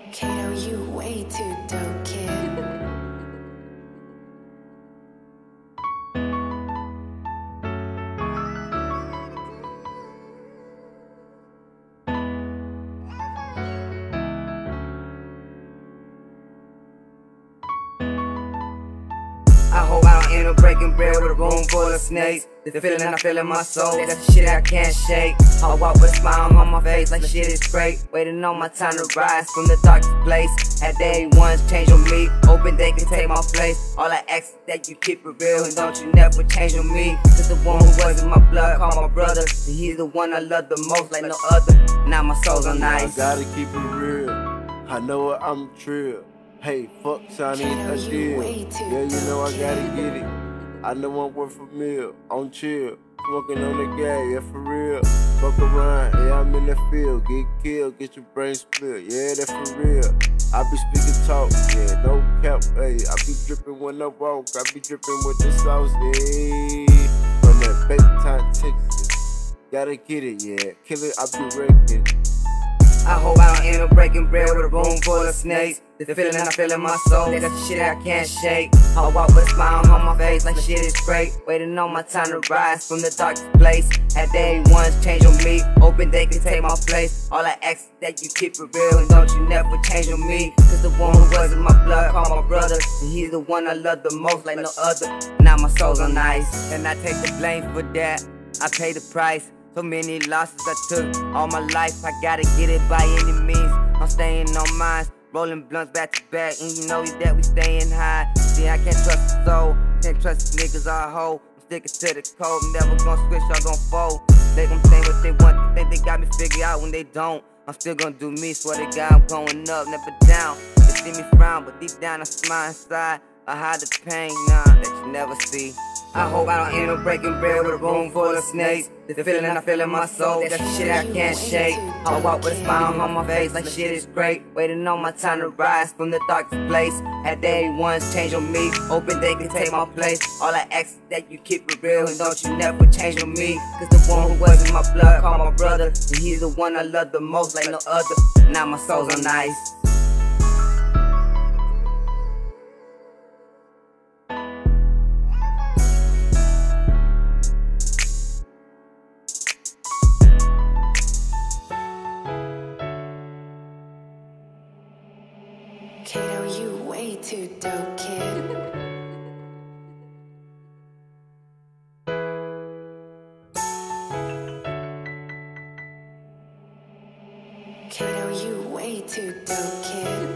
Kato, you way too dope, kid. I hope I don't end up breaking bread with a room full of snakes. The feeling I feel in my soul, that's the shit I can't shake. I walk with a smile on my face like shit is great. Waiting on my time to rise from the darkest place. Had day ones change on me, hoping they can take my place. All I ask is that you keep it real and don't you never change on me. Cause the one who was in my blood called my brother, and he's the one I love the most like no other. Now my soul's on ice. I gotta keep it real. I know it, I'm trill. Hey, fuck Shiny, a deal. Yeah, you know I gotta get it. I know I'm worth a meal. On chill, smoking on the gas, yeah, for real. Fuck around, yeah, I'm in the field. Get killed, get your brain split, yeah, that's for real. I be speaking talk, yeah, no cap, hey. I be dripping when I walk, I be dripping with the sauce, yeah. From that Baytown, Texas. Gotta get it, yeah. Kill it, I be wrecking. I hope I don't end up breaking bread with a room full of snakes. The feeling I feel in my soul, that's the shit I can't shake. I walk with a smile on my face like shit is great. Waiting on my time to rise from the darkest place. Had day ones change on me, hoping they can take my place. All I ask is that you keep it real and don't you never change on me. Cause the one who was in my blood called my brother, and he's the one I love the most like no other. Now my soul's on ice, and I take the blame for that. I pay the price. So many losses I took all my life, I gotta get it by any means. I'm staying on mine, rolling blunts back to back, and you know that we staying high. See, I can't trust the soul, can't trust the niggas I hold. I'm sticking to the code, never gonna switch, I'm gon' fold. They gon' think what they want, they think they got me figured out when they don't. I'm still gonna do me, swear to God I'm going up, never down. They see me frown, but deep down I smile inside. I hide the pain, nah, that you never see. I hope I don't end up breaking bread with a room full of snakes. The feeling I feel in my soul, that's the shit I can't shake. I walk with a smile on my face like shit is great. Waiting on my time to rise from the darkest place. Had day ones change on me, hoping they can take my place. All I ask is that you keep it real and don't you never change on me. Cause the one who was in my blood called my brother, and he's the one I love the most like no other. Now my soul's on ice. Kato, you way too dope, kid. Kato, you way too dope, kid.